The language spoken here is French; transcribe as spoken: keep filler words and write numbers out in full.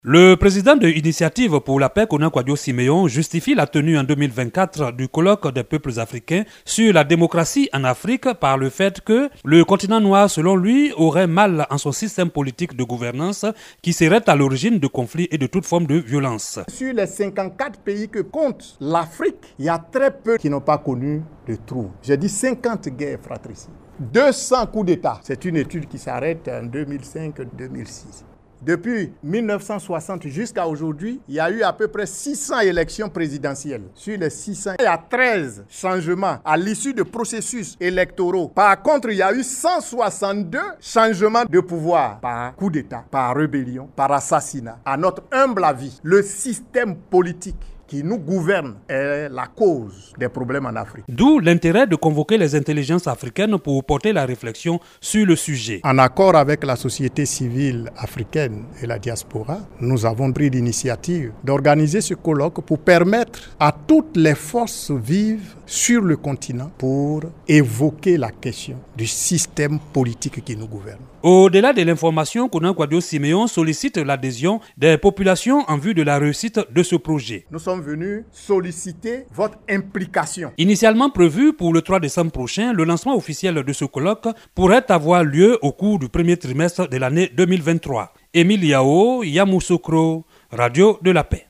Le président de l'Initiative pour la paix, Konan Kwadwo-Simeon, justifie la tenue en deux mille vingt-quatre du colloque des peuples africains sur la démocratie en Afrique par le fait que le continent noir, selon lui, aurait mal en son système politique de gouvernance qui serait à l'origine de conflits et de toute forme de violence. Sur les cinquante-quatre pays que compte l'Afrique, il y a très peu qui n'ont pas connu de trous. J'ai dit cinquante guerres fratricides. deux cents coups d'État. C'est une étude qui s'arrête en deux mille cinq deux mille six. Depuis mille neuf cent soixante jusqu'à aujourd'hui, il y a eu à peu près six cents élections présidentielles. Sur les six cents, il y a treize changements à l'issue de processus électoraux. Par contre, il y a eu cent soixante-deux changements de pouvoir par coup d'État, par rébellion, par assassinat. À notre humble avis, le système politique qui nous gouverne est la cause des problèmes en Afrique. D'où l'intérêt de convoquer les intelligences africaines pour porter la réflexion sur le sujet. En accord avec la société civile africaine et la diaspora, nous avons pris l'initiative d'organiser ce colloque pour permettre à toutes les forces vives sur le continent pour évoquer la question du système politique qui nous gouverne. Au-delà de l'information, Konan Kwadwo-Simeon sollicite l'adhésion des populations en vue de la réussite de ce projet. Nous sommes venus solliciter votre implication. Initialement prévu pour le trois décembre prochain, le lancement officiel de ce colloque pourrait avoir lieu au cours du premier trimestre de l'année deux mille vingt-trois. Émile Yao, Yamoussoukro, Radio de la Paix.